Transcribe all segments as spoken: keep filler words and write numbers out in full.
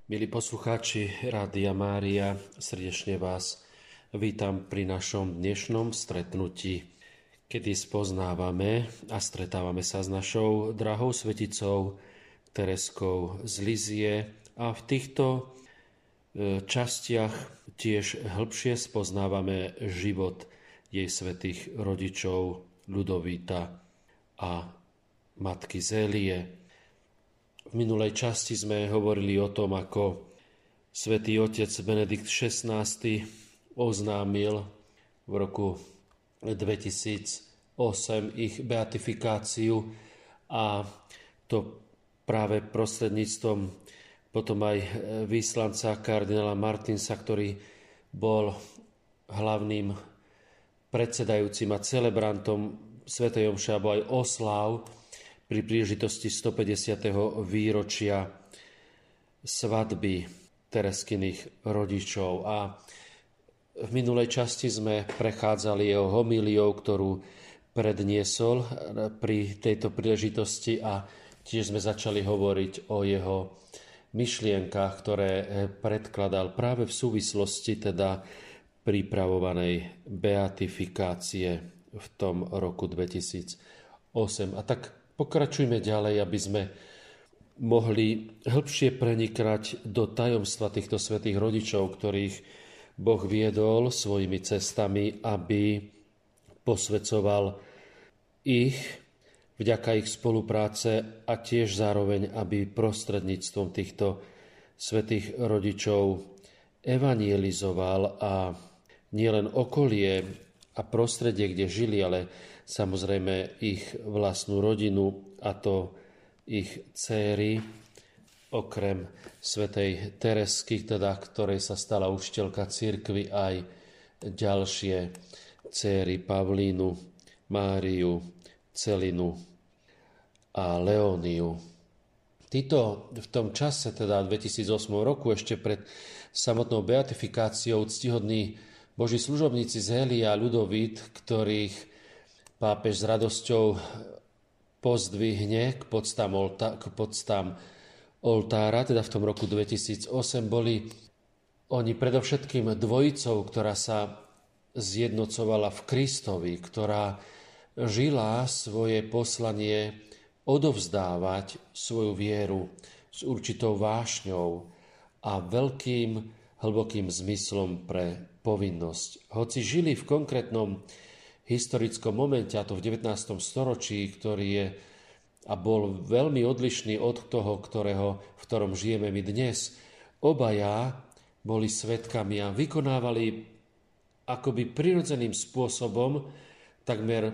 Milí poslucháči Rádia Mária, srdečne vás vítam pri našom dnešnom stretnutí, kedy spoznávame a stretávame sa s našou drahou sveticou Tereskou z Lizie a v týchto častiach tiež hĺbšie spoznávame život jej svätých rodičov Ľudovíta a matky Zélie. V minulej časti sme hovorili o tom, ako svätý otec Benedikt šestnásty oznámil v roku dvetisícosem ich beatifikáciu a to práve prostredníctvom potom aj výslanca kardinála Martinsa, ktorý bol hlavným predsedajúcim a celebrantom svätej omše alebo aj osláv pri príležitosti stopäťdesiateho výročia svadby Tereskyných rodičov. A v minulej časti sme prechádzali jeho homíliou, ktorú predniesol pri tejto príležitosti a tiež sme začali hovoriť o jeho myšlienkach, ktoré predkladal práve v súvislosti teda pripravovanej beatifikácie v tom roku dvetisícosem. A tak pokračujme ďalej, aby sme mohli hĺbšie prenikať do tajomstva týchto svätých rodičov, ktorých Boh viedol svojimi cestami, aby posväcoval ich vďaka ich spolupráce a tiež zároveň, aby prostredníctvom týchto svätých rodičov evangelizoval a nielen okolie a prostredie, kde žili, ale samozrejme ich vlastnú rodinu, a to ich dcéry, okrem svätej Teresky, teda, ktorej sa stala učiteľka cirkvi, aj ďalšie dcéry Pavlínu, Máriu, Celinu a Leóniu. Títo v tom čase, teda v dvetisícosem roku, ešte pred samotnou beatifikáciou, ctihodní Boží služobníci Zélia a Ľudovít, ktorých pápež s radosťou pozdvihne k podstám, oltá, k podstám oltára, teda v tom roku dvetisícosem, boli oni predovšetkým dvojicou, ktorá sa zjednocovala v Kristovi, ktorá žila svoje poslanie odovzdávať svoju vieru s určitou vášňou a veľkým, hlbokým zmyslom pre povinnosť. Hoci žili v konkrétnom historickom momente, a to v devätnástom storočí, ktorý je a bol veľmi odlišný od toho, ktorého, v ktorom žijeme my dnes, obaja boli svedkami a vykonávali akoby prirodzeným spôsobom, takmer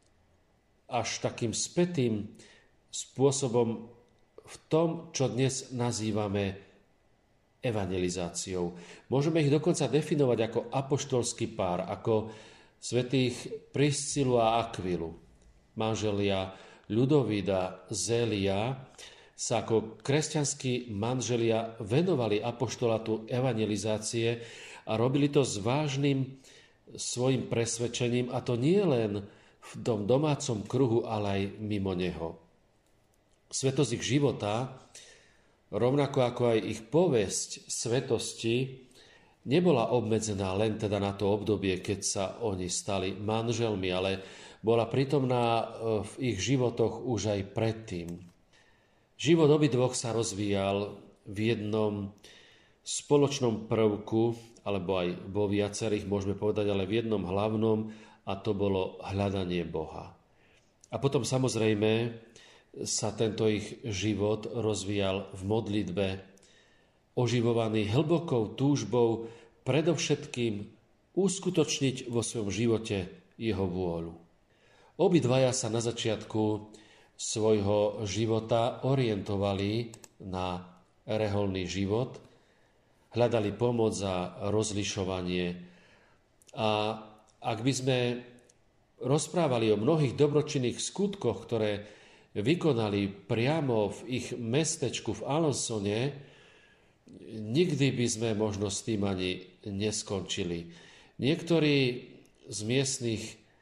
až takým spätým spôsobom v tom, čo dnes nazývame evangelizáciou. Môžeme ich dokonca definovať ako apoštolský pár, ako svätých Priscilu a Akvilu. Manželia Ľudovita Zélia sa ako kresťanskí manželia venovali apoštolátu evangelizácie a robili to s vážnym svojim presvedčením, a to nie len v tom domácom kruhu, ale aj mimo neho. Svetosť ich života, rovnako ako aj ich povesť svetosti, nebola obmedzená len teda na to obdobie, keď sa oni stali manželmi, ale bola prítomná v ich životoch už aj predtým. Život obidvoch sa rozvíjal v jednom spoločnom prvku, alebo aj vo viacerých, môžeme povedať, ale v jednom hlavnom, a to bolo hľadanie Boha. A potom samozrejme sa tento ich život rozvíjal v modlitbe, oživovaný hlbokou túžbou predovšetkým uskutočniť vo svojom živote jeho vôľu. Obidvaja sa na začiatku svojho života orientovali na reholný život, hľadali pomoc a rozlišovanie. A ak by sme rozprávali o mnohých dobročinných skutkoch, ktoré vykonali priamo v ich mestečku v Alençone, nikdy by sme možno s tým ani neskončili. Niektorí z miestnych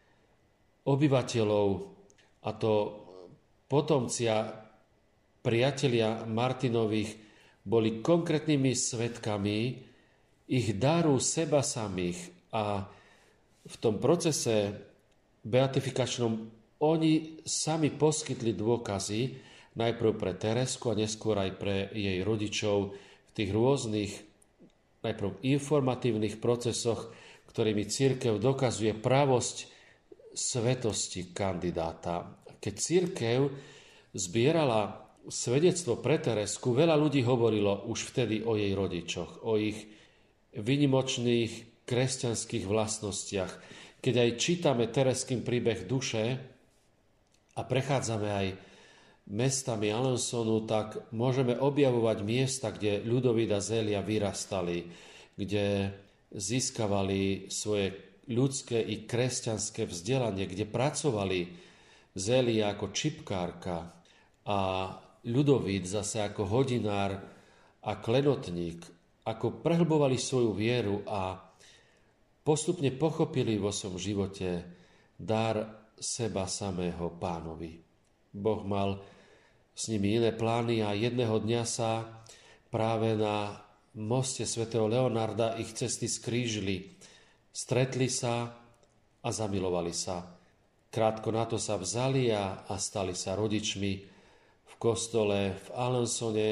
obyvateľov, a to potomcia priatelia Martinových, boli konkrétnymi svedkami ich daru seba samých a v tom procese beatifikačnom oni sami poskytli dôkazy najprv pre Teresku a neskôr aj pre jej rodičov v tých rôznych najprv informatívnych procesoch, ktorými cirkev dokazuje pravosť svetosti kandidáta. Keď cirkev zbierala svedectvo pre Teresku, veľa ľudí hovorilo už vtedy o jej rodičoch, o ich vynimočných kresťanských vlastnostiach. Keď aj čítame Tereskyn príbeh duše a prechádzame aj mestami Alençonu, tak môžeme objavovať miesta, kde Ľudovít a Zélia vyrastali, kde získavali svoje ľudské i kresťanské vzdelanie, kde pracovali Zélia ako čipkárka a Ľudovít zase ako hodinár a klenotník, ako prehlbovali svoju vieru a postupne pochopili vo svojom živote dar seba samého Pánovi. Boh mal s nimi iné plány a jedného dňa sa práve na moste svätého Leonarda ich cesty skrížili. Stretli sa a zamilovali sa. Krátko na to sa vzali a, a stali sa rodičmi. V kostole v Alençone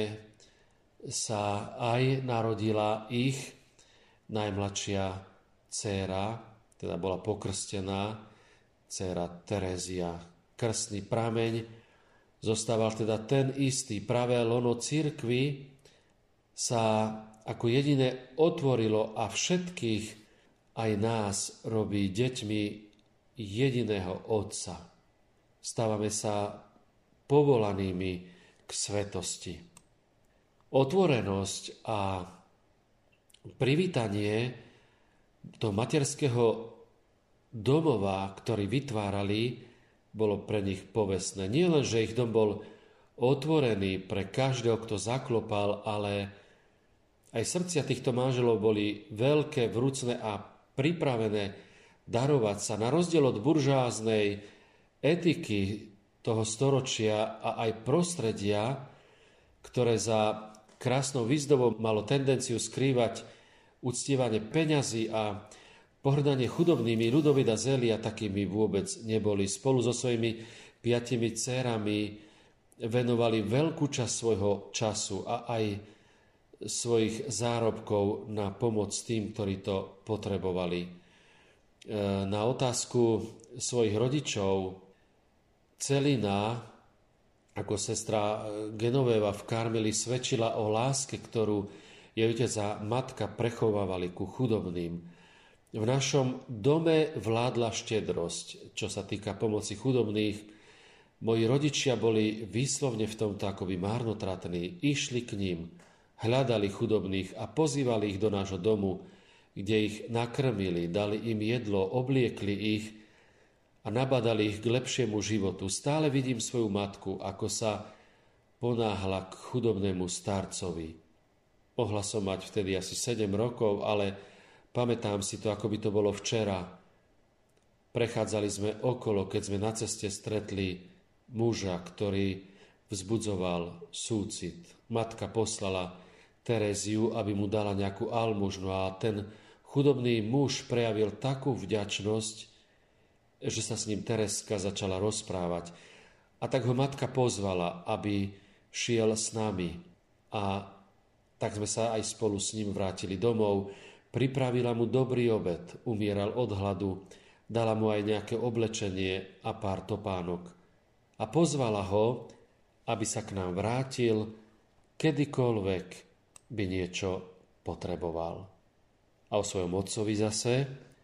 sa aj narodila ich najmladšia dcéra, teda bola pokrstená, dcéra Terézia. Krstný prameň zostával teda ten istý. Pravé lono cirkvi sa ako jediné otvorilo a všetkých aj nás robí deťmi jediného Otca. Stávame sa povolanými k svetosti. Otvorenosť a privítanie do materského domova, ktorý vytvárali, bolo pre nich povestné. Nie len, že ich dom bol otvorený pre každého, kto zaklopal, ale aj srdcia týchto manželov boli veľké, vrúcne a pripravené darovať sa. Na rozdiel od buržoáznej etiky toho storočia a aj prostredia, ktoré za krásnou výzdobou malo tendenciu skrývať uctievanie peňazí a pohrdanie chudobnými, Ľudovít a Zélia takými vôbec neboli. Spolu so svojimi piatimi dcérami venovali veľkú časť svojho času a aj svojich zárobkov na pomoc tým, ktorí to potrebovali. Na otázku svojich rodičov Celina ako sestra Genovéva v Karmeli svedčila o láske, ktorú jej otec a matka prechovávali ku chudobným. V našom dome vládla štedrosť, čo sa týka pomoci chudobných. Moji rodičia boli výslovne v tomto akoby márnotratní. Išli k ním, hľadali chudobných a pozývali ich do nášho domu, kde ich nakrmili, dali im jedlo, obliekli ich a nabadali ich k lepšiemu životu. Stále vidím svoju matku, ako sa ponáhla k chudobnému starcovi. Mohla som mať vtedy asi sedem rokov, ale pamätám si to, ako by to bolo včera. Prechádzali sme okolo, keď sme na ceste stretli muža, ktorý vzbudzoval súcit. Matka poslala Teréziu, aby mu dala nejakú almužnu a ten chudobný muž prejavil takú vďačnosť, že sa s ním Tereska začala rozprávať. A tak ho matka pozvala, aby šiel s nami. A tak sme sa aj spolu s ním vrátili domov. Pripravila mu dobrý obed, umieral od hladu, dala mu aj nejaké oblečenie a pár topánok. A pozvala ho, aby sa k nám vrátil, kedykoľvek by niečo potreboval. A o svojom otcovi zase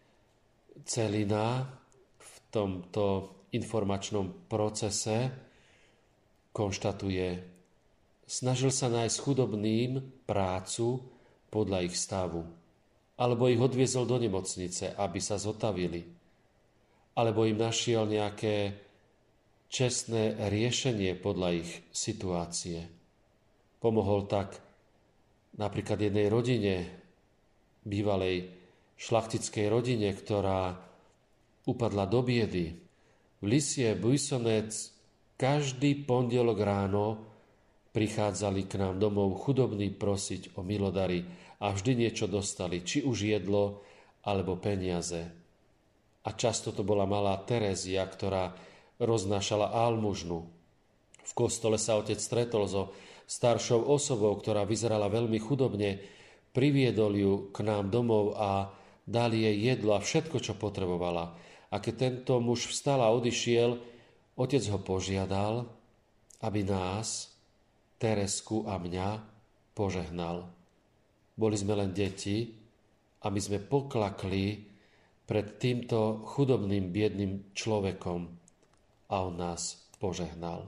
Celina v tomto informačnom procese konštatuje: snažil sa nájsť chudobným prácu podľa ich stavu, alebo ich odviezol do nemocnice, aby sa zotavili, alebo im našiel nejaké čestné riešenie podľa ich situácie. Pomohol tak napríklad jednej rodine, bývalej šlachtickej rodine, ktorá upadla do biedy. V Lisie Buissonnet každý pondelok ráno prichádzali k nám domov chudobní prosiť o milodary a vždy niečo dostali, či už jedlo, alebo peniaze. A často to bola malá Terézia, ktorá roznášala almužnu. V kostole sa otec stretol so staršou osobou, ktorá vyzerala veľmi chudobne, priviedol ju k nám domov a dal jej jedlo a všetko, čo potrebovala. A keď tento muž vstal a odišiel, otec ho požiadal, aby nás, Teresku a mňa, požehnal. Boli sme len deti a my sme poklakli pred týmto chudobným, biedným človekom a on nás požehnal.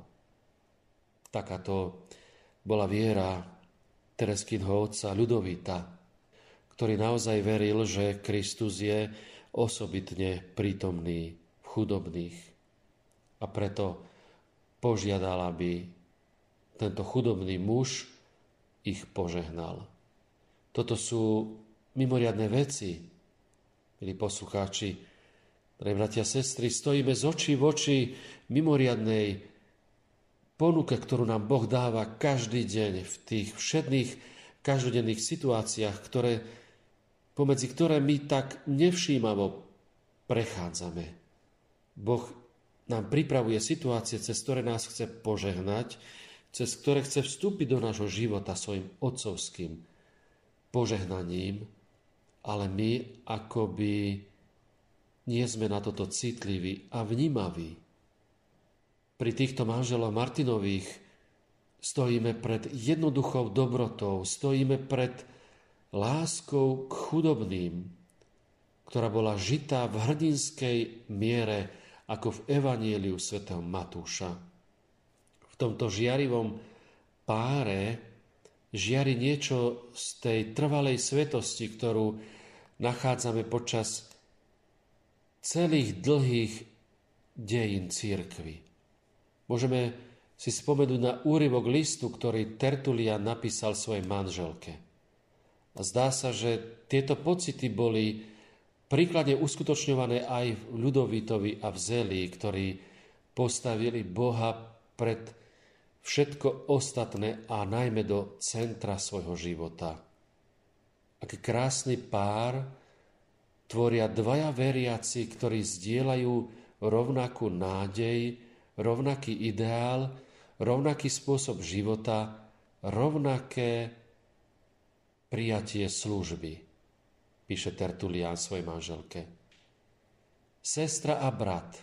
Takáto bola viera Tereskynho otca Ľudovita, ktorý naozaj veril, že Kristus je osobitne prítomný v chudobných. A preto požiadal, aby tento chudobný muž ich požehnal. Toto sú mimoriadne veci, milí poslucháči, drahí bratia a sestry, stojíme z očí v oči mimoriadnej ponuke, ktorú nám Boh dáva každý deň v tých všedných každodenných situáciách, ktoré, pomedzi ktoré my tak nevšímavo prechádzame. Boh nám pripravuje situácie, cez ktoré nás chce požehnať, cez ktoré chce vstúpiť do nášho života svojim otcovským požehnaním, ale my akoby nie sme na toto citliví a vnímaví. Pri týchto manželoch Martinových stojíme pred jednoduchou dobrotou, stojíme pred láskou k chudobným, ktorá bola žitá v hrdinskej miere ako v Evanjeliu svätého Matúša. V tomto žiarivom páre žiari niečo z tej trvalej svetosti, ktorú nachádzame počas celých dlhých dejín cirkvi. Môžeme si spomenúť na úryvok listu, ktorý Tertulian napísal svojej manželke. A zdá sa, že tieto pocity boli príkladne uskutočňované aj v Ľudovitovi a v Zélii, ktorí postavili Boha pred všetko ostatné a najmä do centra svojho života. Aký krásny pár tvoria dvaja veriaci, ktorí zdieľajú rovnakú nádej, rovnaký ideál, rovnaký spôsob života, rovnaké prijatie služby, píše Tertulian svojej manželke. Sestra a brat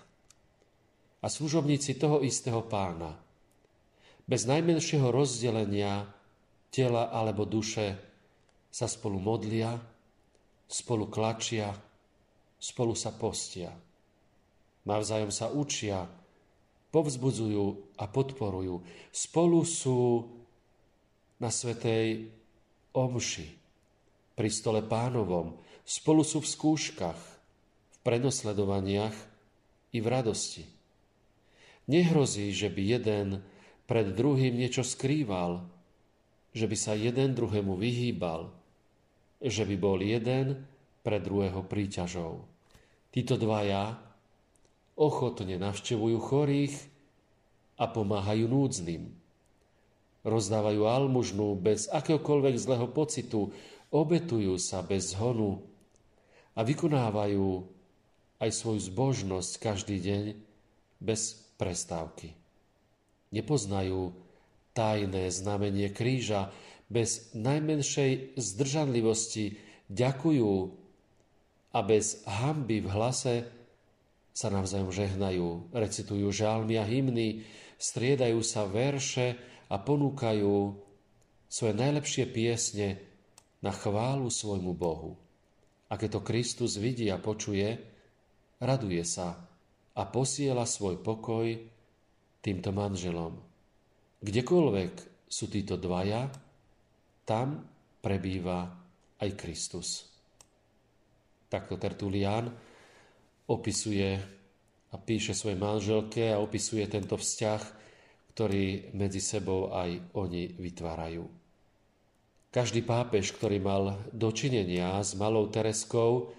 a služobníci toho istého pána, bez najmenšieho rozdelenia tela alebo duše sa spolu modlia, spolu klačia, spolu sa postia. Navzájom sa učia, povzbudzujú a podporujú. Spolu sú na svätej omši, pri stole Pánovom. Spolu sú v skúškach, v prenosledovaniach i v radosti. Nehrozí, že by jeden pred druhým niečo skrýval, že by sa jeden druhému vyhýbal, že by bol jeden pre druhého príťažou. Títo dvaja ochotne navštevujú chorých a pomáhajú núdznym. Rozdávajú almužnu bez akéhokoľvek zlého pocitu, obetujú sa bez zhonu a vykonávajú aj svoju zbožnosť každý deň bez prestávky. Nepoznajú tajné znamenie kríža, bez najmenšej zdržanlivosti ďakujú a bez hanby v hlase sa navzájom žehnajú, recitujú žalmy a hymny, striedajú sa verše a ponúkajú svoje najlepšie piesne na chválu svojmu Bohu. A keď to Kristus vidí a počuje, raduje sa a posiela svoj pokoj týmto manželom. Kdekoľvek sú títo dvaja, tam prebýva aj Kristus. Takto Tertulian opisuje a píše svojej manželke a opisuje tento vzťah, ktorý medzi sebou aj oni vytvárajú. Každý pápež, ktorý mal dočinenia s malou Tereskou,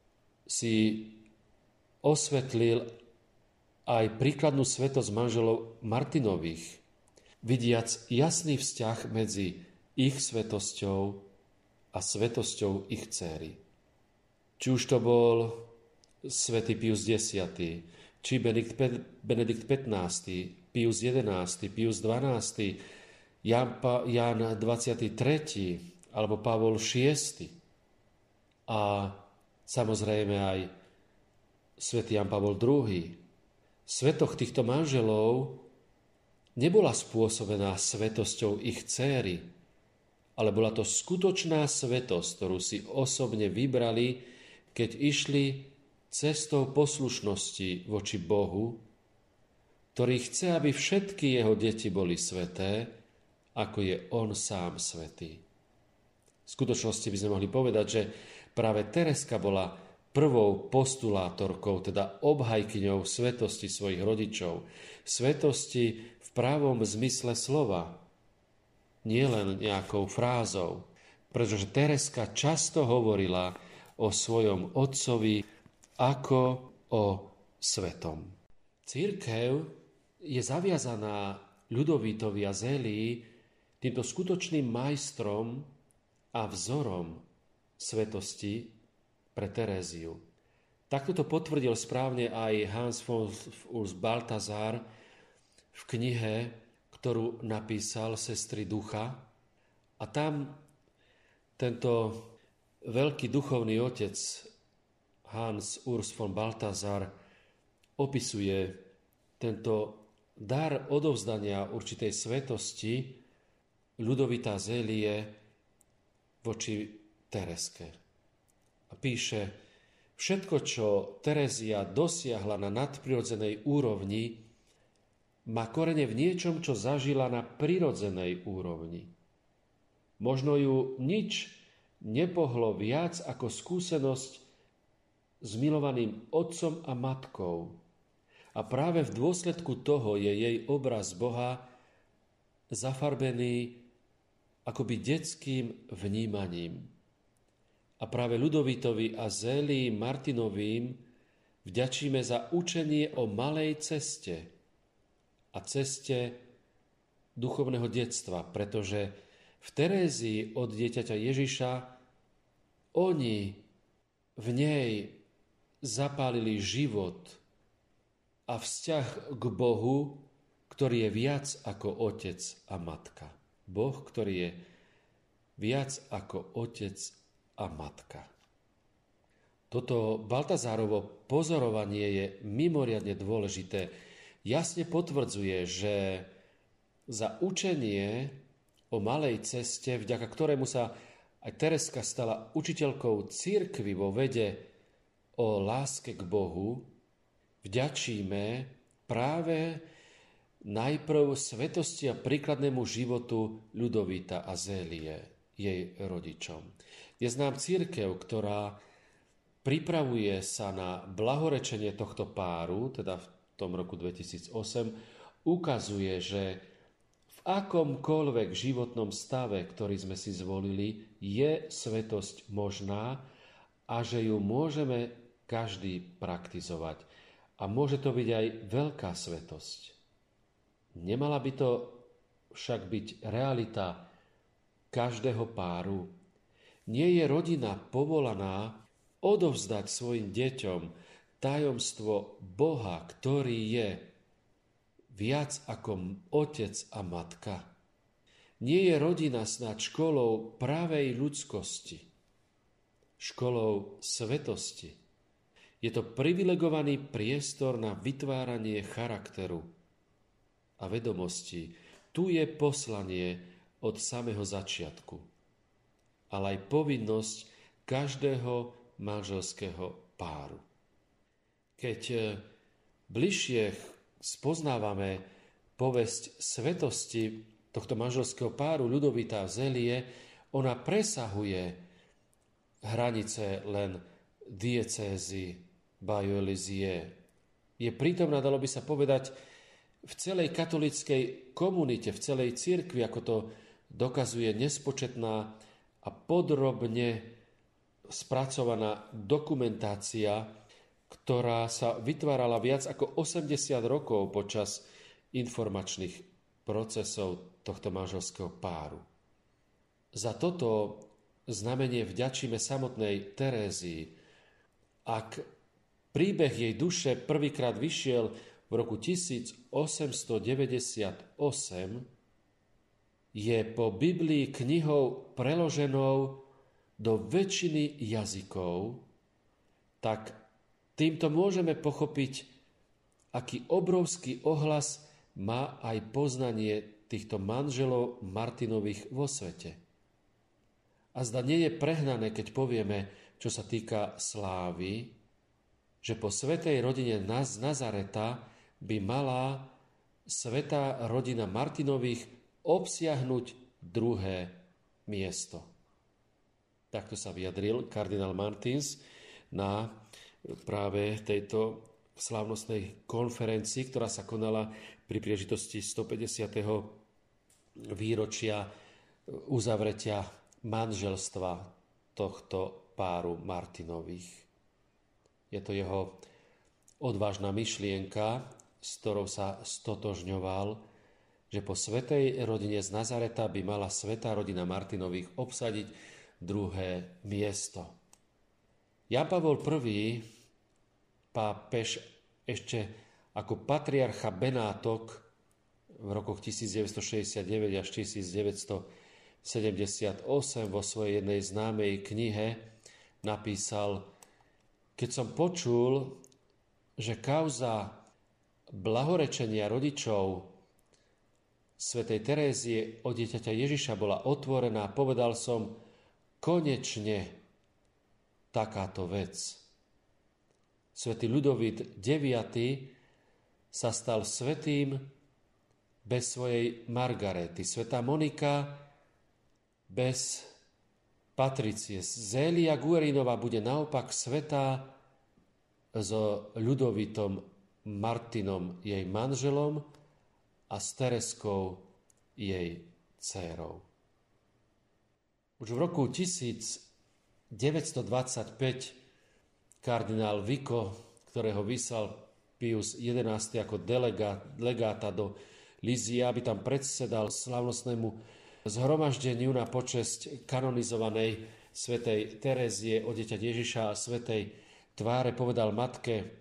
si osvetlil aj príkladnú svetosť manželov Martinových, vidiac jasný vzťah medzi ich svetosťou a svetosťou ich dcéry. Či už to bol svätý Pius X, či Benedikt pätnásty, Pius jedenásty, Pius dvanásty, Ján, Ján dvadsiaty tretí alebo Pavol šiesty a samozrejme aj svätý Ján Pavol druhý. Svetoch týchto manželov nebola spôsobená svetosťou ich dcéry, ale bola to skutočná svetosť, ktorú si osobne vybrali, keď išli cestou poslušnosti voči Bohu, ktorý chce, aby všetky jeho deti boli sveté, ako je on sám svätý. V skutočnosti by sme mohli povedať, že práve Tereska bola prvou postulátorkou, teda obhajkyňou svetosti svojich rodičov. Svetosti v pravom zmysle slova, nie len nejakou frázou, pretože Tereska často hovorila o svojom otcovi ako o svetom. Cirkev je zaviazaná Ľudovítovi a Zélii týmto skutočným majstrom a vzorom svetosti pre Teréziu. Takto to potvrdil správne aj Hans von Urs Balthasar v knihe, ktorú napísal Sestry ducha. A tam tento veľký duchovný otec Hans Urs von Balthasar opisuje tento dar odovzdania určitej svetosti Ľudovita Zélie voči Tereske. A píše, všetko, čo Terezia dosiahla na nadprirodzenej úrovni, má korene v niečom, čo zažila na prirodzenej úrovni. Možno ju nič nepohlo viac ako skúsenosť s milovaným otcom a matkou. A práve v dôsledku toho je jej obraz Boha zafarbený akoby detským vnímaním. A práve Ľudovitovi a Zélii Martinovým vďačíme za učenie o malej ceste a ceste duchovného detstva, pretože v Terézii od dieťaťa Ježiša oni v nej zapálili život a vzťah k Bohu, ktorý je viac ako otec a matka. Boh, ktorý je viac ako otec a matka. Toto Baltazárovo pozorovanie je mimoriadne dôležité. Jasne potvrdzuje, že za učenie o malej ceste, vďaka ktorému sa aj Tereska stala učiteľkou cirkvi vo vede o láske k Bohu, vďačíme práve najprv svetosti a príkladnému životu Ľudovita a Zélie, jej rodičom. Je znám cirkev, ktorá pripravuje sa na blahorečenie tohto páru, teda v tom roku dvetisícosem, ukazuje, že v akomkoľvek životnom stave, ktorý sme si zvolili, je svetosť možná a že ju môžeme každý praktizovať. A môže to byť aj veľká svetosť. Nemala by to však byť realita každého páru. Nie je rodina povolaná odovzdať svojim deťom tajomstvo Boha, ktorý je viac ako otec a matka. Nie je rodina snáď školou pravej ľudskosti, školou svetosti. Je to privilegovaný priestor na vytváranie charakteru a vedomostí. Tu je poslanie od samého začiatku, ale aj povinnosť každého manželského páru. Keď bližšie spoznávame povesť svetosti tohto manželského páru Ľudovita a Zélie, ona presahuje hranice len diecézy Bayeux-Lisieux. Je prítomná, dalo by sa povedať, v celej katolíckej komunite, v celej cirkvi, ako to dokazuje nespočetná a podrobne spracovaná dokumentácia, ktorá sa vytvárala viac ako osemdesiat rokov počas informačných procesov tohto manželského páru. Za toto znamenie vďačíme samotnej Terézii. Ak príbeh jej duše prvýkrát vyšiel v roku tisíc osemsto deväťdesiatosem, je po Biblii knihou preloženou do väčšiny jazykov, tak týmto môžeme pochopiť, aký obrovský ohlas má aj poznanie týchto manželov Martinových vo svete. A zda nie je prehnané, keď povieme, čo sa týka slávy, že po svätej rodine z Nazareta by mala svätá rodina Martinových obsiahnuť druhé miesto. Takto sa vyjadril kardinál Martins na práve tejto slávnostnej konferencii, ktorá sa konala pri príležitosti stopäťdesiateho výročia uzavretia manželstva tohto páru Martinových. Je to jeho odvážna myšlienka, s ktorou sa stotožňoval, že po svätej rodine z Nazareta by mala svätá rodina Martinových obsadiť druhé miesto. Ján Pavol I, pápež ešte ako patriarcha Benátok v rokoch tisícdeväťstošesťdesiatdeväť až tisícdeväťstosedemdesiatosem vo svojej jednej známej knihe napísal: keď som počul, že kauza blahorečenia rodičov svätej Terézie od dieťaťa Ježiša bola otvorená, povedal som, konečne takáto vec. Svätý Ľudovít deviaty sa stal svätým bez svojej Margarety. Svätá Monika bez Patricie. Zélia Guerinová bude naopak svätá so Ľudovítom Martinom, jej manželom, a s Tereskou, jej dcérou. Už v roku tisícdeväťstodvadsaťpäť kardinál Vico, ktorého vyslal Pius jedenásty ako delegát, legáta do Lízia, aby tam predsedal slávnostnému zhromaždeniu na počesť kanonizovanej svätej Terézie od dieťaťa Ježiša a svätej tváre, povedal matke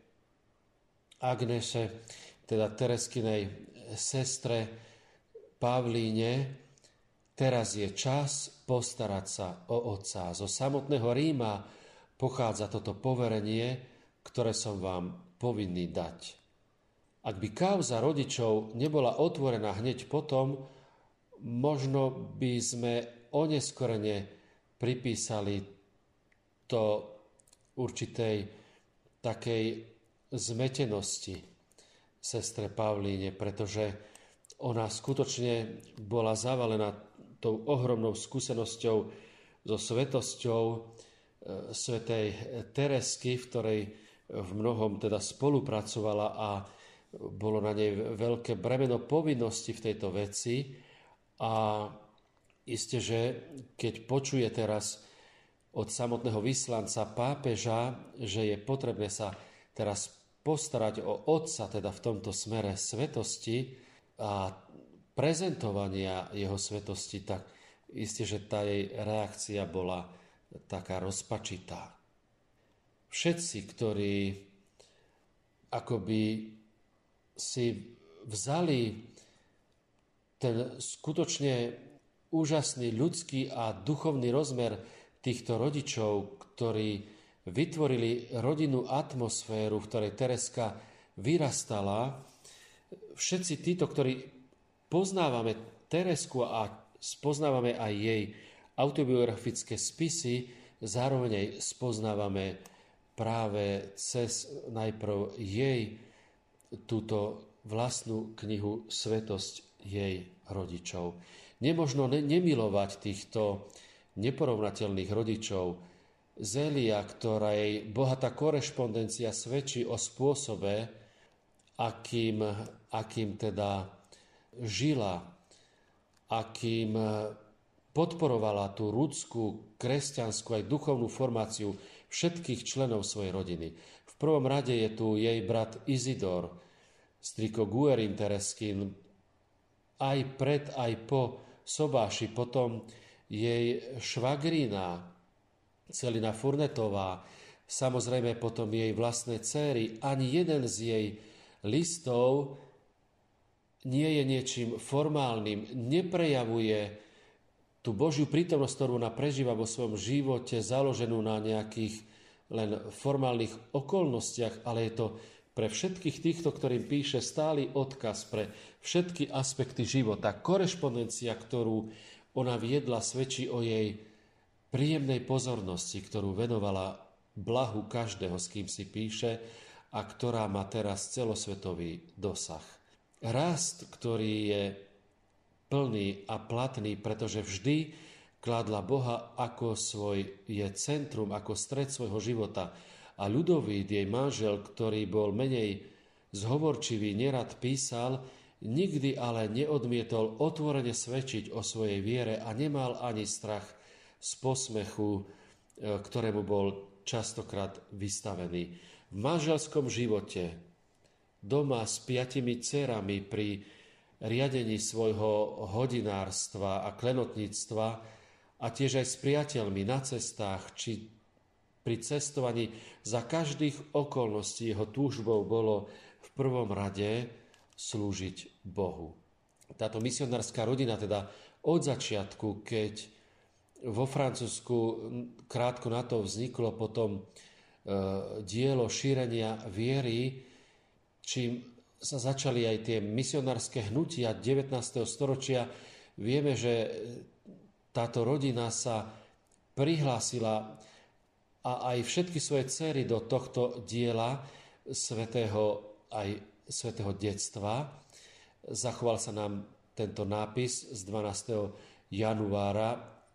Agnese, teda Tereskinej sestre Pavlíne: teraz je čas postarať sa o otca. Zo samotného Ríma pochádza toto poverenie, ktoré som vám povinný dať. Ak by kauza rodičov nebola otvorená hneď potom, možno by sme oneskorene pripísali to určitej takej zmetenosti sestre Pavlíne, pretože ona skutočne bola zavalená tou ohromnou skúsenosťou so svetosťou svätej Teresky, v ktorej v mnohom teda spolupracovala a bolo na nej veľké bremeno povinnosti v tejto veci. A isté, že keď počuje teraz od samotného vyslanca pápeža, že je potrebné sa teraz postarať o otca, teda v tomto smere svetosti a prezentovania jeho svetosti, tak isté, že tá jej reakcia bola taká rozpačitá. Všetci, ktorí akoby si vzali ten skutočne úžasný ľudský a duchovný rozmer týchto rodičov, ktorí vytvorili rodinnú atmosféru, v ktorej Tereska vyrastala. Všetci títo, ktorí poznávame Teresku a spoznávame aj jej autobiografické spisy, zároveň aj spoznávame práve cez najprv jej túto vlastnú knihu Svetosť jej rodičov. Nemožno ne- nemilovať týchto neporovnateľných rodičov. Zélia, ktorej bohatá korešpondencia svedčí o spôsobe, akým, akým teda žila, akým podporovala tú ľudskú, kresťanskú aj duchovnú formáciu všetkých členov svojej rodiny. V prvom rade je tu jej brat Izidor, striko Guerin Tereskin, aj pred, aj po sobáši, potom jej švagrina Celina Furnetová, samozrejme potom jej vlastné dcéry, ani jeden z jej listov nie je niečím formálnym, neprejavuje tú Božiu prítomnosť, ktorú ona prežíva vo svojom živote, založenú na nejakých len formálnych okolnostiach, ale je to pre všetkých týchto, ktorým píše, stály odkaz pre všetky aspekty života. Korešpondencia, ktorú ona viedla, svedčí o jej príjemnej pozornosti, ktorú venovala blahu každého, s kým si píše a ktorá má teraz celosvetový dosah. Rast, ktorý je plný a platný, pretože vždy kladla Boha ako svoj je centrum, ako stred svojho života. A Ľudovít, jej manžel, ktorý bol menej zhovorčivý, nerad písal, nikdy ale neodmietol otvorene svedčiť o svojej viere a nemal ani strach z posmechu, ktorému bol častokrát vystavený. V manželskom živote, doma s piatimi dcerami pri riadení svojho hodinárstva a klenotníctva a tiež aj s priateľmi na cestách či pri cestovaní, za každých okolností jeho túžbou bolo v prvom rade slúžiť Bohu. Táto misionárska rodina teda od začiatku, keď vo Francúzsku krátko na to vzniklo potom e, dielo šírenia viery, čím sa začali aj tie misionárske hnutia devätnásteho storočia. Vieme, že táto rodina sa prihlásila a aj všetky svoje dcery do tohto diela svätého, aj svätého detstva. Zachoval sa nám tento nápis z dvanásteho januára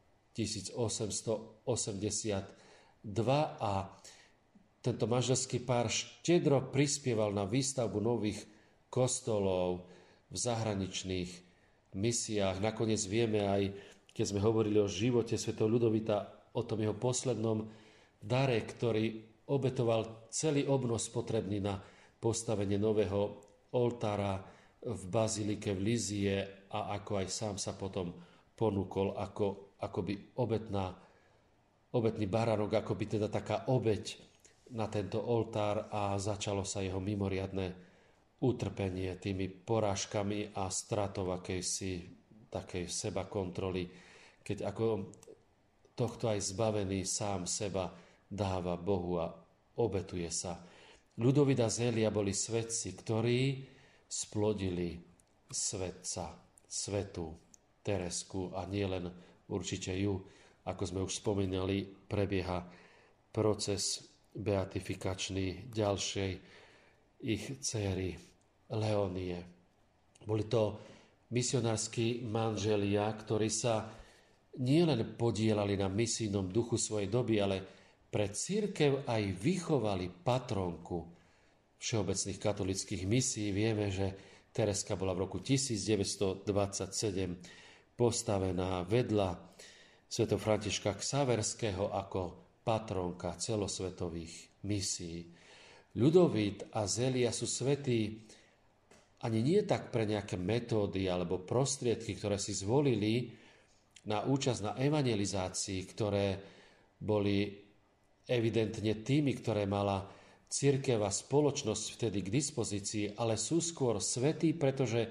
tisícosemstoosemdesiatdva a tento manželský pár štedro prispieval na výstavbu nových kostolov v zahraničných misiách. Nakoniec vieme aj, keď sme hovorili o živote svätého Ľudovita, o tom jeho poslednom dare, ktorý obetoval celý obnos potrebný na postavenie nového oltára v bazilike v Lizie a ako aj sám sa potom ponúkol ako akoby obetná, obetný baránok, akoby teda taká obeť na tento oltár a začalo sa jeho mimoriadne utrpenie tými porážkami a stratou akejsi takej seba kontroly, keď ako tohto aj zbavený sám seba dáva Bohu a obetuje sa. Ľudovít a Zélia boli svetci, ktorí splodili svetca, svetu Teresku a nielen určite ju, ako sme už spomínali, prebieha proces beatifikačný ďalšej ich dcéry Leonie. Boli to misionárski manželia, ktorí sa nielen podielali na misijnom duchu svojej doby, ale pre cirkev aj vychovali patronku všeobecných katolických misií. Vieme, že Tereska bola v roku tisícdeväťstodvadsaťsedem postavená vedľa svätého Františka Xaverského ako patronka celosvetových misií. Ľudovít a Zélia sú svätí ani nie tak pre nejaké metódy alebo prostriedky, ktoré si zvolili na účasť na evangelizácii, ktoré boli evidentne tými, ktoré mala cirkev a spoločnosť vtedy k dispozícii, ale sú skôr svätí, pretože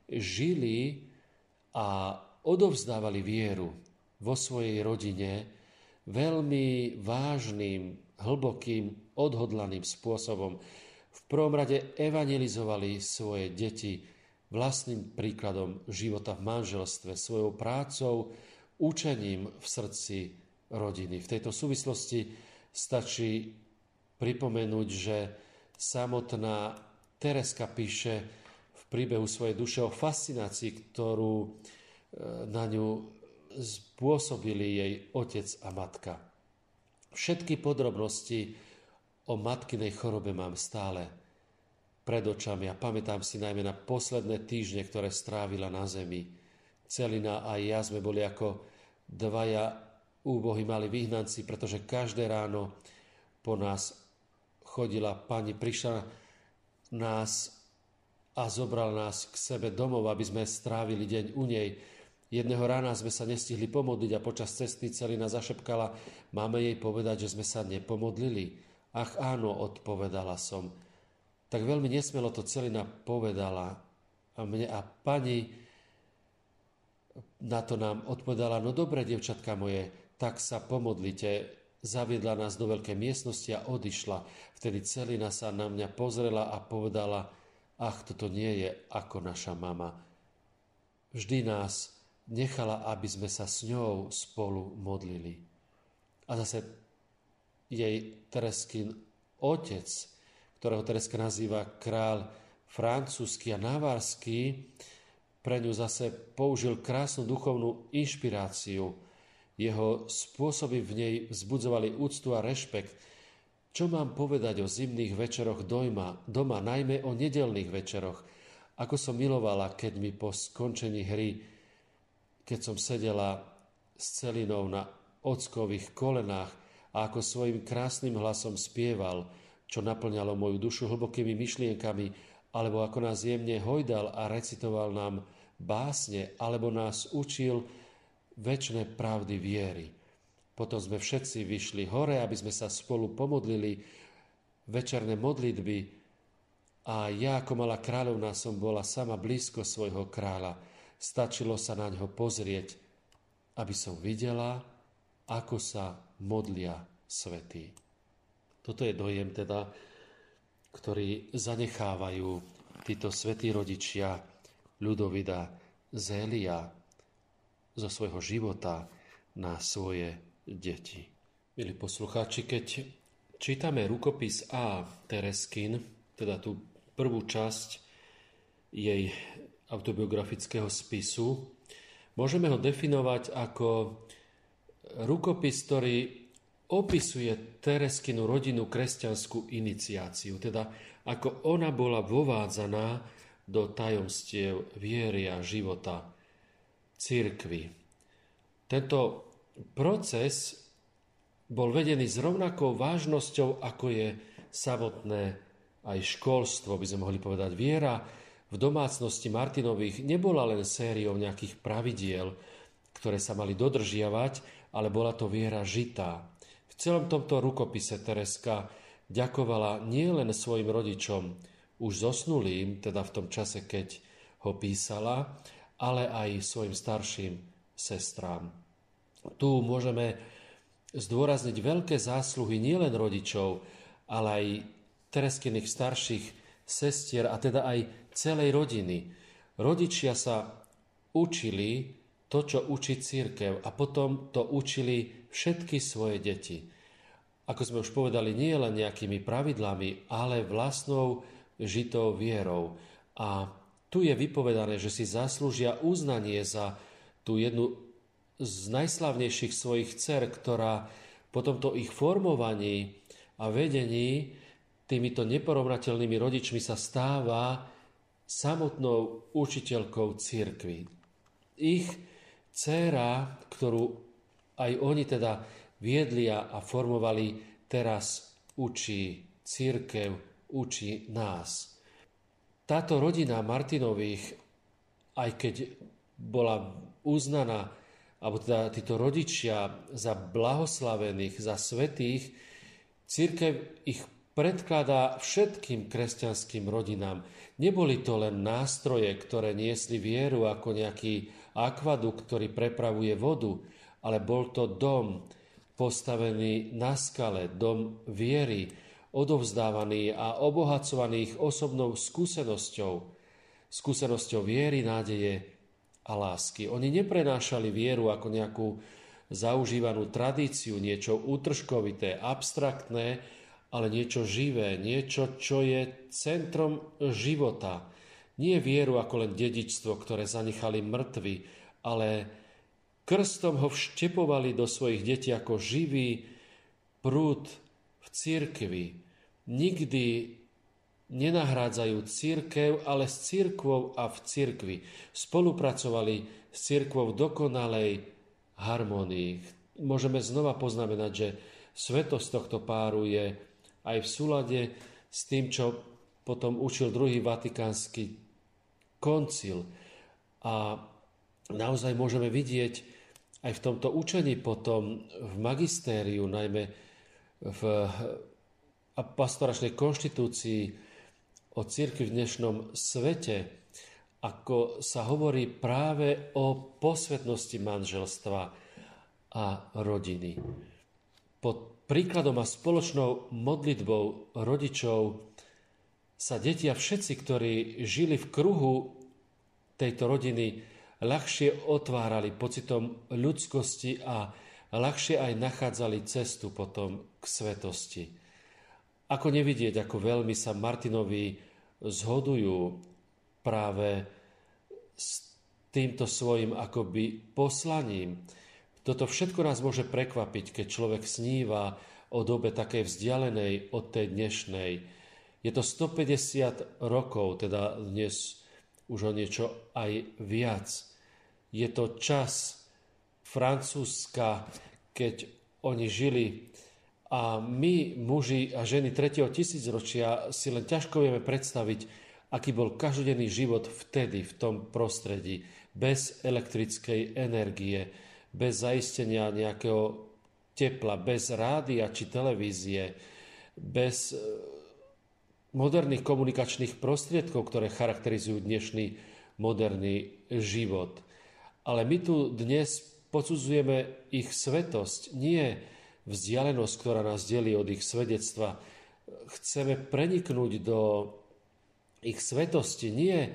žili a odovzdávali vieru vo svojej rodine veľmi vážnym, hlbokým, odhodlaným spôsobom. V prvom rade evangelizovali svoje deti vlastným príkladom života v manželstve, svojou prácou, učením v srdci rodiny. V tejto súvislosti stačí pripomenúť, že samotná Tereska píše v príbehu svojej duše o fascinácii, ktorú na ňu spôsobili jej otec a matka. Všetky podrobnosti o matkinej chorobe mám stále pred očami a pamätám si najmä na posledné týždne, ktoré strávila na zemi. Celina a ja sme boli ako dvaja úbohí mali vyhnanci, pretože každé ráno po nás chodila pani, prišla nás a zobral nás k sebe domov, aby sme strávili deň u nej. Jedného rána sme sa nestihli pomodliť a počas cesty Celina zašepkala, máme jej povedať, že sme sa nepomodlili. Ach áno, odpovedala som. Tak veľmi nesmelo to Celina povedala a mne a pani na to nám odpovedala, no dobre, devčatka moje, tak sa pomodlite. Zaviedla nás do veľkej miestnosti a odišla. Vtedy Celina sa na mňa pozrela a povedala, ach, toto nie je ako naša mama. Vždy nás nechala, aby sme sa s ňou spolu modlili. A zase jej Tereskin otec, ktorého Tereska nazýva král francúzsky a navarský, pre ňu zase použil krásnu duchovnú inšpiráciu. Jeho spôsoby v nej vzbudzovali úctu a rešpekt. Čo mám povedať o zimných večeroch doma, doma, najmä o nedeľných večeroch? Ako som milovala, keď mi po skončení hry, keď som sedela s Celinou na ockových kolenách a ako svojim krásnym hlasom spieval, čo naplňalo moju dušu hlbokými myšlienkami, alebo ako nás jemne hojdal a recitoval nám básne, alebo nás učil večné pravdy viery. Potom sme všetci vyšli hore, aby sme sa spolu pomodlili večerné modlitby a ja ako malá kráľovná som bola sama blízko svojho kráľa. Stačilo sa na ňo pozrieť, aby som videla, ako sa modlia svätí. Toto je dojem teda, ktorý zanechávajú títo svätí rodičia Ľudovita Zélia zo svojho života na svoje deti. Milí poslucháči, keď čítame rukopis A. Tereskin, teda tú prvú časť jej autobiografického spisu, môžeme ho definovať ako rukopis, ktorý opisuje Tereskinu rodinu kresťanskú iniciáciu, teda ako ona bola vovádzaná do tajomstiev viery a života cirkvi. Tento proces bol vedený s rovnakou vážnosťou, ako je samotné aj školstvo, by sme mohli povedať. Viera v domácnosti Martinových nebola len sériou nejakých pravidiel, ktoré sa mali dodržiavať, ale bola to viera žitá. V celom tomto rukopise Tereska ďakovala nielen svojim rodičom, už zosnulým, teda v tom čase, keď ho písala, ale aj svojim starším sestrám. Tu môžeme zdôrazniť veľké zásluhy nielen rodičov, ale aj Tereskiných starších sestier a teda aj celej rodiny. Rodičia sa učili to, čo učí cirkev a potom to učili všetky svoje deti. Ako sme už povedali, nie len nejakými pravidlami, ale vlastnou žitou vierou. A tu je vypovedané, že si zaslúžia uznanie za tú jednu z najslavnejších svojich dcer, ktorá po tomto ich formovaní a vedení týmito neporovnateľnými rodičmi sa stáva samotnou učiteľkou cirkvi. Ich dcéra, ktorú aj oni teda viedli a formovali, teraz učí cirkev, učí nás. Táto rodina Martinových, aj keď bola uznaná, alebo teda títo rodičia za blahoslavených, za svätých, cirkev ich predkladá všetkým kresťanským rodinám. Neboli to len nástroje, ktoré niesli vieru ako nejaký akvadukt, ktorý prepravuje vodu, ale bol to dom postavený na skale, dom viery, odovzdávaný a obohacovaný ich osobnou skúsenosťou, skúsenosťou viery, nádeje a lásky. Oni neprenášali vieru ako nejakú zaužívanú tradíciu, niečo útržkovité, abstraktné, ale niečo živé, niečo, čo je centrom života. Nie vieru ako len dedičstvo, ktoré zanechali mŕtvi, ale krstom ho vštepovali do svojich detí ako živý prúd v cirkvi. Nikdy nenahrádzajú cirkev, ale s cirkvou a v cirkvi. Spolupracovali s cirkvou v dokonalej harmonii. Môžeme znova poznamenať, že svetosť tohto páru je aj v súlade s tým, čo potom učil druhý vatikánsky koncil. A naozaj môžeme vidieť aj v tomto učení potom v magistériu, najmä v pastoračnej konštitúcii o cirkvi v dnešnom svete, ako sa hovorí práve o posvetnosti manželstva a rodiny. Pod príkladom a spoločnou modlitbou rodičov sa deti a všetci, ktorí žili v kruhu tejto rodiny, ľahšie otvárali pocitom ľudskosti a ľahšie aj nachádzali cestu potom k svetosti. Ako nevidieť, ako veľmi sa Martinovi zhodujú práve s týmto svojim akoby poslaním. Toto všetko nás môže prekvapiť, keď človek sníva o dobe takej vzdialenej od tej dnešnej. Je to stopäťdesiat rokov, teda dnes už o niečo aj viac. Je to čas Francúzska, keď oni žili a my, muži a ženy tretieho tisícročia, si len ťažko vieme predstaviť, aký bol každodenný život vtedy v tom prostredí, bez elektrickej energie, bez zaistenia nejakého tepla, bez rádia či televízie, bez moderných komunikačných prostriedkov, ktoré charakterizujú dnešný moderný život. Ale my tu dnes posudzujeme ich svetosť, nie vzdialenosť, ktorá nás delí od ich svedectva. Chceme preniknúť do ich svetosti, nie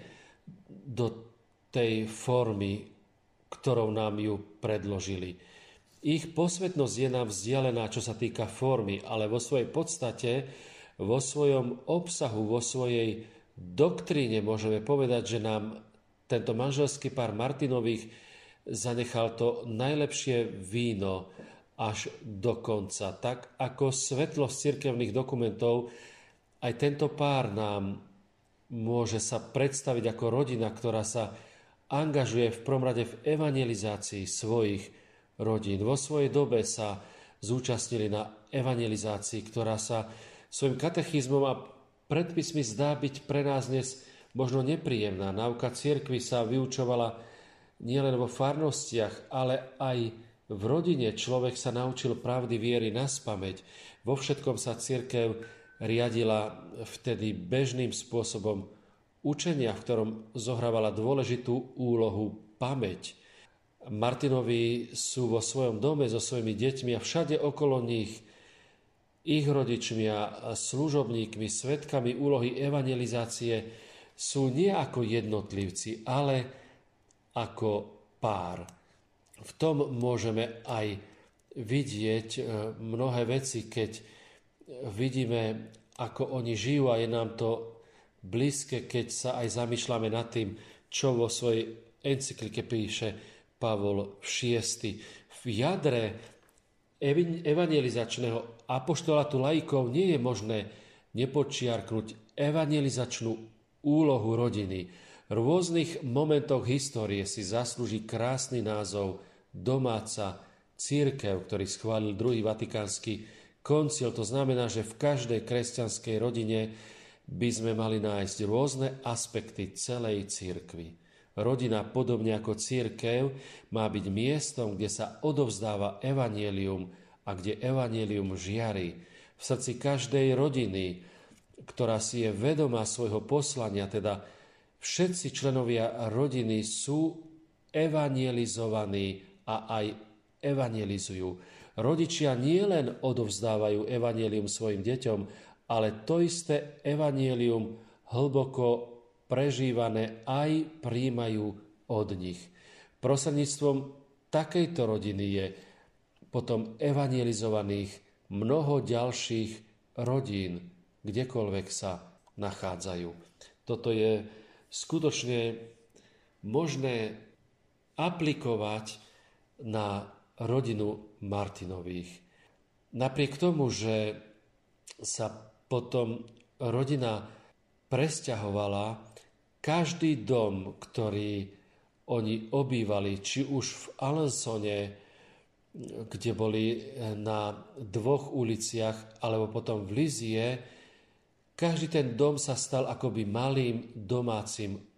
do tej formy, ktorou nám ju predložili. Ich posvetnosť je nám vzdialená, čo sa týka formy, ale vo svojej podstate, vo svojom obsahu, vo svojej doktríne môžeme povedať, že nám tento manželský pár Martinových zanechal to najlepšie víno až do konca. Tak ako svetlo z cirkevných dokumentov, aj tento pár nám môže sa predstaviť ako rodina, ktorá sa angažuje v prvom rade v evangelizácii svojich rodín. Vo svojej dobe sa zúčastnili na evangelizácii, ktorá sa svojim katechizmom a predpismi zdá byť pre nás dnes možno nepríjemná. Náuka cirkvi sa vyučovala nielen vo farnostiach, ale aj v rodine. Človek sa naučil pravdy viery naspamäť. Vo všetkom sa cirkev riadila vtedy bežným spôsobom učenia, v ktorom zohrávala dôležitú úlohu pamäť. Martinovi sú vo svojom dome so svojimi deťmi a všade okolo nich ich rodičmi a služobníkmi, svedkami úlohy evangelizácie sú nie ako jednotlivci, ale ako pár. V tom môžeme aj vidieť mnohé veci, keď vidíme, ako oni žijú a je nám to blízke, keď sa aj zamýšľame nad tým, čo vo svojej encyklike píše Pavol šiesty. V jadre evangelizačného apoštolátu laikov nie je možné nepočiarknúť evangelizačnú úlohu rodiny. V rôznych momentoch histórie si zaslúži krásny názov domáca cirkev, ktorý schválil druhý vatikánsky koncil. To znamená, že v každej kresťanskej rodine by sme mali nájsť rôzne aspekty celej cirkvi. Rodina, podobne ako cirkev, má byť miestom, kde sa odovzdáva evanjelium a kde evanjelium žiari. V srdci každej rodiny, ktorá si je vedomá svojho poslania, teda všetci členovia rodiny sú evanjelizovaní a aj evanjelizujú. Rodičia nielen odovzdávajú evanjelium svojim deťom, ale to isté evanjelium hlboko prežívané aj prijímajú od nich. Prostredníctvom takejto rodiny je potom evanjelizovaných mnoho ďalších rodín, kdekoľvek sa nachádzajú. Toto je skutočne možné aplikovať na rodinu Martinových. Napriek tomu, že sa potom rodina presťahovala, každý dom, ktorý oni obývali, či už v Alençone, kde boli na dvoch uliciach, alebo potom v Lizie, každý ten dom sa stal akoby malým domácim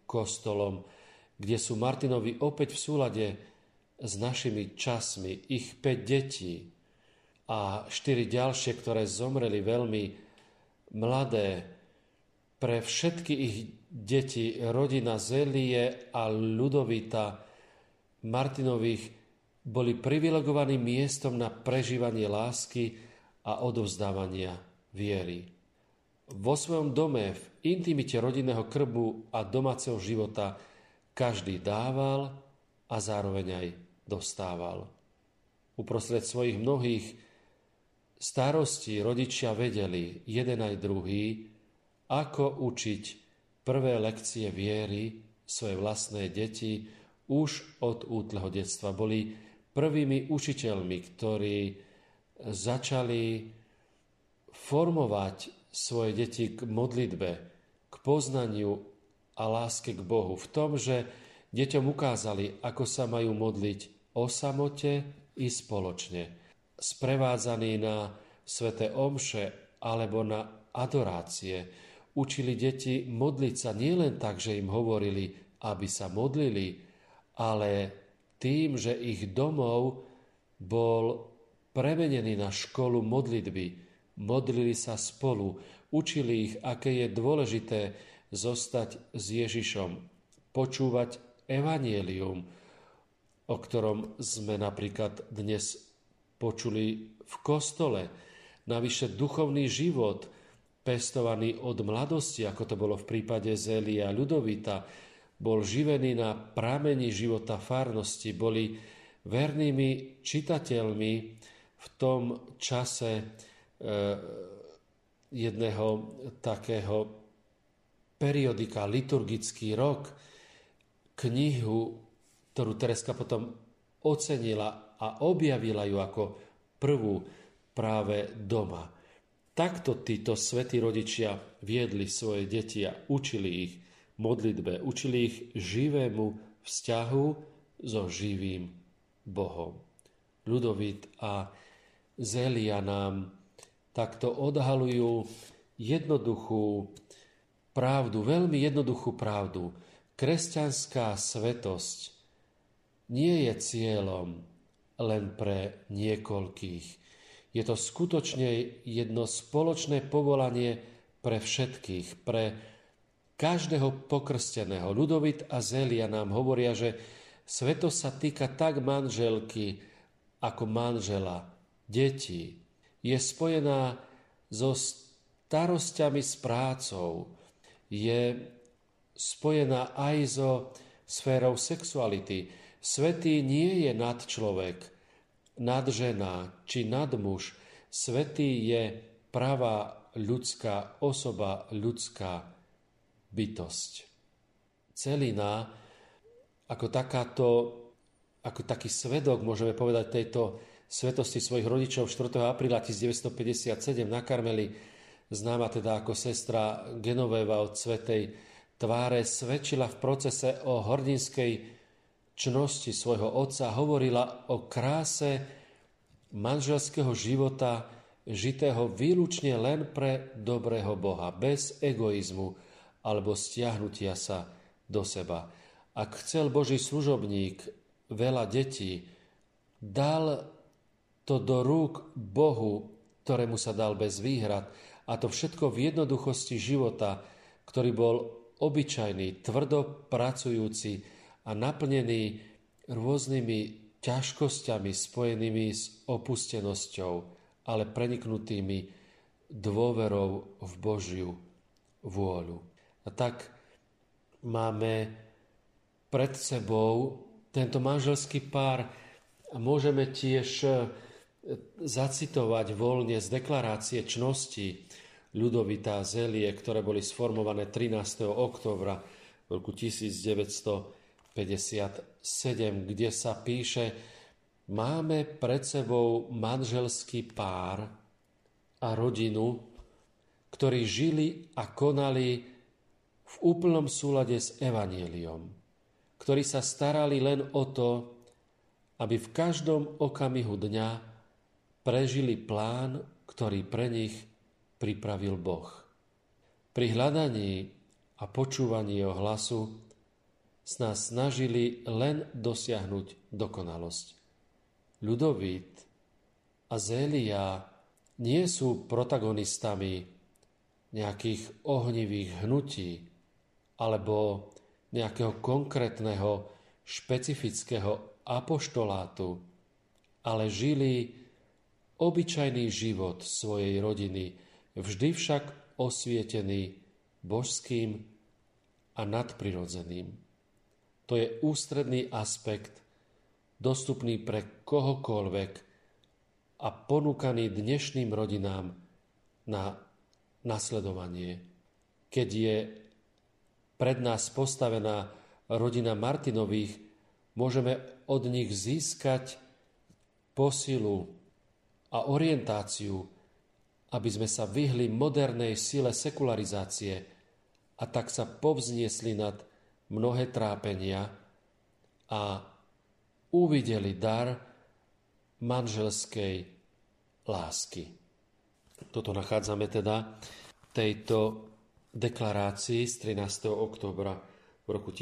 kostolom, kde sú Martinovi opäť v súlade s našimi časmi, ich päť detí a štyri ďalšie, ktoré zomreli veľmi mladé. Pre všetky ich deti, rodina Zélie a Ľudovita Martinových boli privilegovaným miestom na prežívanie lásky a odovzdávania viery. Vo svojom dome, v intimite rodinného krbu a domáceho života každý dával a zároveň aj dostával. Uprostred svojich mnohých starostí rodičia vedeli, jeden aj druhý, ako učiť prvé lekcie viery svoje vlastné deti už od útleho detstva. Boli prvými učiteľmi, ktorí začali formovať svoje deti k modlitbe, k poznaniu a láske k Bohu. V tom, že deťom ukázali, ako sa majú modliť o samote i spoločne. Sprevádzaní na sväté omše alebo na adorácie. Učili deti modliť sa nielen tak, že im hovorili, aby sa modlili, ale tým, že ich domov bol premenený na školu modlitby. Modlili sa spolu, učili ich, aké je dôležité zostať s Ježišom, počúvať evanjelium, o ktorom sme napríklad dnes počuli v kostole. Navyše duchovný život, pestovaný od mladosti, ako to bolo v prípade Zélia a Ľudovita, bol živený na prameni života farnosti, boli vernými čitateľmi v tom čase e, jedného takého periodika Liturgický rok, knihu, ktorú Tereska potom ocenila a objavila ju ako prvú práve doma. Takto títo svätí rodičia viedli svoje deti a učili ich modlitbe, učili ich živému vzťahu so živým Bohom. Ľudovít a Zélia nám takto odhalujú jednoduchú pravdu, veľmi jednoduchú pravdu. Kresťanská svetosť nie je cieľom len pre niekoľkých. Je to skutočne jedno spoločné povolanie pre všetkých, pre každého pokrsteného. Ľudovít a Zélia nám hovoria, že svetosť sa týka tak manželky ako manžela, detí. Je spojená so starosťami s prácou, je spojená aj so sférou sexuality. Svätý nie je nad človek, nad žena či nad muž. Svätý je pravá ľudská osoba, ľudská bytosť. Celina, ako, takáto, ako taký svedok, môžeme povedať, tejto svetosti svojich rodičov štvrtého apríla tisícdeväťstopäťdesiatsedem na Karmeli, známa teda ako sestra Genovéva od svätej Tváre, svedčila v procese o hrdinskej čnosti svojho otca, hovorila o kráse manželského života, žitého výlučne len pre dobrého Boha, bez egoizmu alebo stiahnutia sa do seba. Ak chcel Boží služobník veľa detí, dal to do rúk Bohu, ktorému sa dal bez výhrad, a to všetko v jednoduchosti života, ktorý bol obyčajný, tvrdo pracujúci a naplnený rôznymi ťažkosťami spojenými s opustenosťou, ale preniknutými dôverou v Božiu vôľu. A tak máme pred sebou tento manželský pár a môžeme tiež zacitovať voľne z deklarácie čnosti Ľudovita a Zélie, ktoré boli sformované trinásteho októbra v roku tisícdeväťstopäťdesiatsedem, kde sa píše: máme pred sebou manželský pár a rodinu, ktorí žili a konali v úplnom súlade s evanjeliom, ktorí sa starali len o to, aby v každom okamihu dňa prežili plán, ktorý pre nich pripravil Boh. Pri hľadaní a počúvaní jeho hlasu nás snažili len dosiahnuť dokonalosť. Ľudovít a Zélia nie sú protagonistami nejakých ohnivých hnutí alebo nejakého konkrétneho špecifického apoštolátu, ale žili obyčajný život svojej rodiny, vždy však osvietený božským a nadprirodzeným. To je ústredný aspekt, dostupný pre kohokoľvek a ponúkaný dnešným rodinám na nasledovanie. Keď je pred nás postavená rodina Martinových, môžeme od nich získať posilu a orientáciu, aby sme sa vyhli modernej sile sekularizácie a tak sa povzniesli nad mnohé trápenia a uvideli dar manželskej lásky. Toto nachádzame teda v tejto deklarácii z trinásteho októbra v roku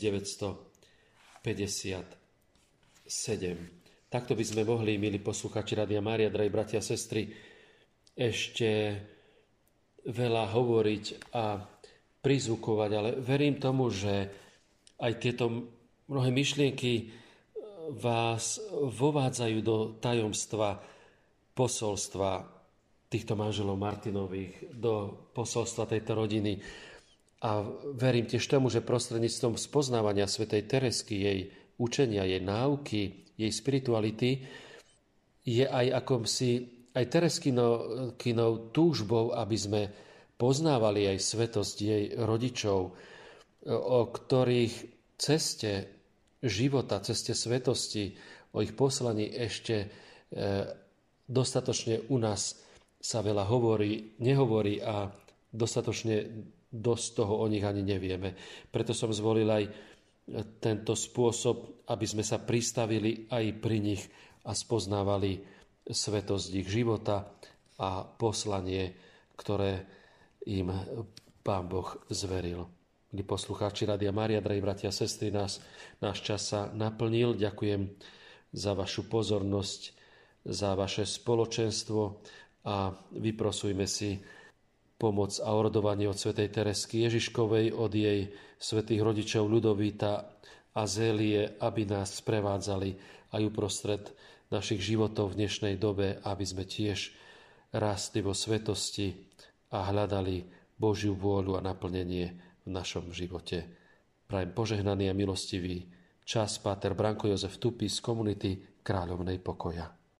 tisícdeväťstopäťdesiatsedem. Takto by sme mohli, milí posluchači Rádia Mária, drahí bratia a sestry, ešte veľa hovoriť a prizvukovať, ale verím tomu, že aj tieto mnohé myšlienky vás vovádzajú do tajomstva posolstva týchto manželov Martinových, do posolstva tejto rodiny. A verím tiež tomu, že prostredníctvom spoznávania svätej Teresky, jej učenia, jej náuky, jej spirituality, je aj akomsi aj Tereskinou túžbou, aby sme poznávali aj svetosť jej rodičov, o ktorých ceste života, ceste svetosti, o ich poslaní ešte dostatočne u nás sa veľa hovorí, nehovorí a dostatočne dosť toho o nich ani nevieme. Preto som zvolil aj tento spôsob, aby sme sa pristavili aj pri nich a spoznávali svetosť ich života a poslanie, ktoré im Pán Boh zveril. Milí poslucháči Rádia Mária, drahí bratia a sestry, nás, náš čas sa naplnil. Ďakujem za vašu pozornosť, za vaše spoločenstvo a vyprosujme si pomoc a orodovanie od svätej Teresky Ježiškovej, od jej svätých rodičov Ľudovíta a Zélie, aby nás sprevádzali aj uprostred našich životov v dnešnej dobe, aby sme tiež rástli vo svetosti a hľadali Božiu vôľu a naplnenie v našom živote. Prajem požehnaný a milostivý čas. Páter Branko Jozef Tupy z komunity Kráľovnej pokoja.